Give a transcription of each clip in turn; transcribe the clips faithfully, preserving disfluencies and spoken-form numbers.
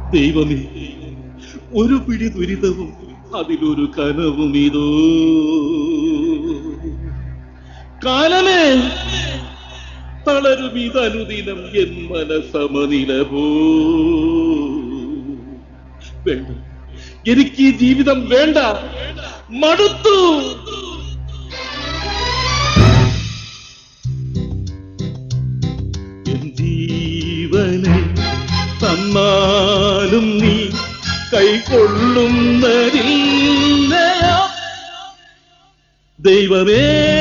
ദൈവമേ, ഒരു പിടി ദുരിതവും അതിലൊരു കനവും ഇതോ. കാലമേ, തളരും ഇതനുദിനം എൻ മനസമനില പോ. വേണ്ട, എനിക്ക് ഈ ജീവിതം വേണ്ട, മടുത്തു. എൻ ജീവനെ തന്നാലും നീ കൈക്കൊള്ളുന്നതില്ലയോ ദൈവമേ.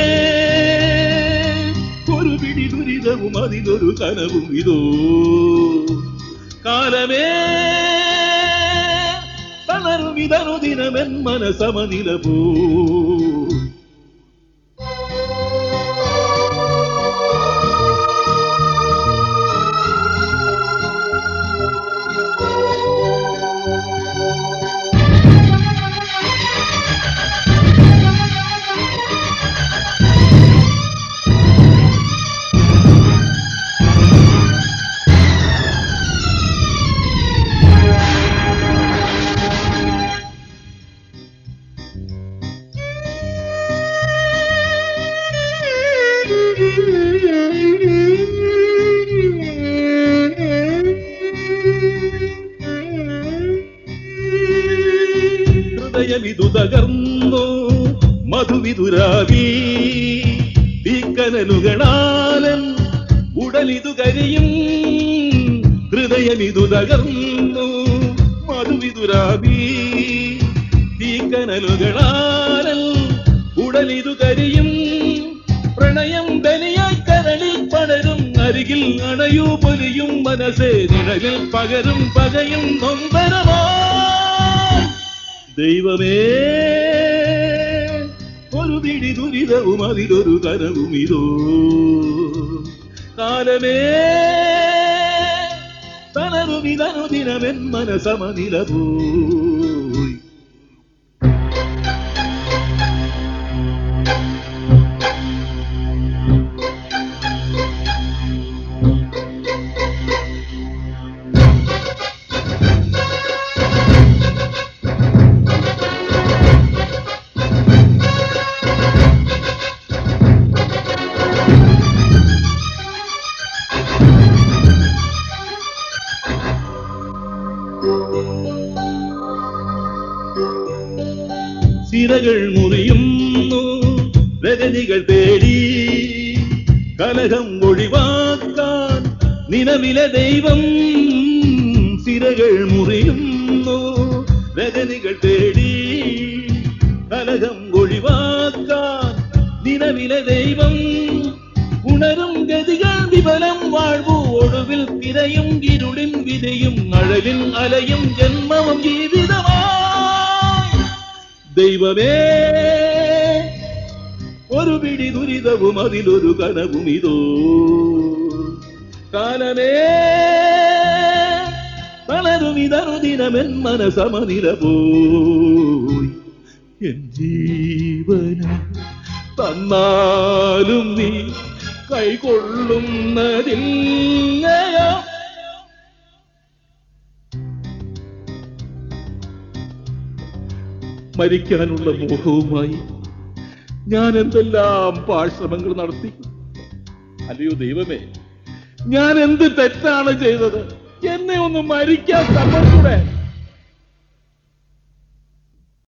ഒരു പിടി ദുരിതവും അതിലൊരു കനവും ഇതോ. കാലമേ, തളരും ഇതനുദിനമെൻ മനസമനില പോ. ഹൃദയമിതു തകർന്നു മധുവിതുരാവി തീക്കനലുകളാലൻ ഉടലിതു കരിയും. ഹൃദയമിതു തകർന്നു മധുവിതുരാവി തീക്കനലുകളാലൻ ഉടലിതു കരിയും. പ്രണയം ബലിയായി കരളിൽ പടരും, അരികിൽ അണയൂ പൊലിയും മനസ്സേ, നിഴലിൽ പകരും പകയും നൊമ്പരമോ. ദൈവമേ, ഒരു പിടി ദുരിതവും അതിലൊരു കനവും ഇതോ. കാലമേ, തളരും ഇതനുദിനമെൻ മനസമനില പോയി. സിരകൾ മുറിയുന്നു രജനികൾ തേടി, കലഹം ഒഴിവാക്കാൻ നിലവിലെ ദൈവം. സിരകൾ മുറിയുന്നു രജനികൾ തേടി, കലഹം ഒഴിവാക്കാൻ നിലവിലെ ദൈവം. ഉണരും ഗതികൾ വിഫലം വാഴ്വു, ഒടുവിൽ തിരയും ഇരുളിൻ വിതയും, അഴലിൻ അലയും ജന്മവും ജീവിതമായി. ദൈവമേ, ഒരു പിടി ദുരിതവും അതിലൊരു കനവും ഇതോ. കാലമേ, തളരും ഇതനുദിനമെൻ മനസമനില പോയി. എൻ ജീവന തന്നാലും നീ കൈകൊള്ളുന്നതില്ലയോ. മരിക്കാനുള്ള മോഹവുമായി ഞാൻ എന്തെല്ലാം പാഴ്ശ്രമങ്ങൾ നടത്തി. അല്ലയോ ദൈവമേ, ഞാൻ എന്ത് തെറ്റാണ് ചെയ്തത്? എന്നെ ഒന്ന് മരിക്കാൻ സമ്മതിക്കൂടെ?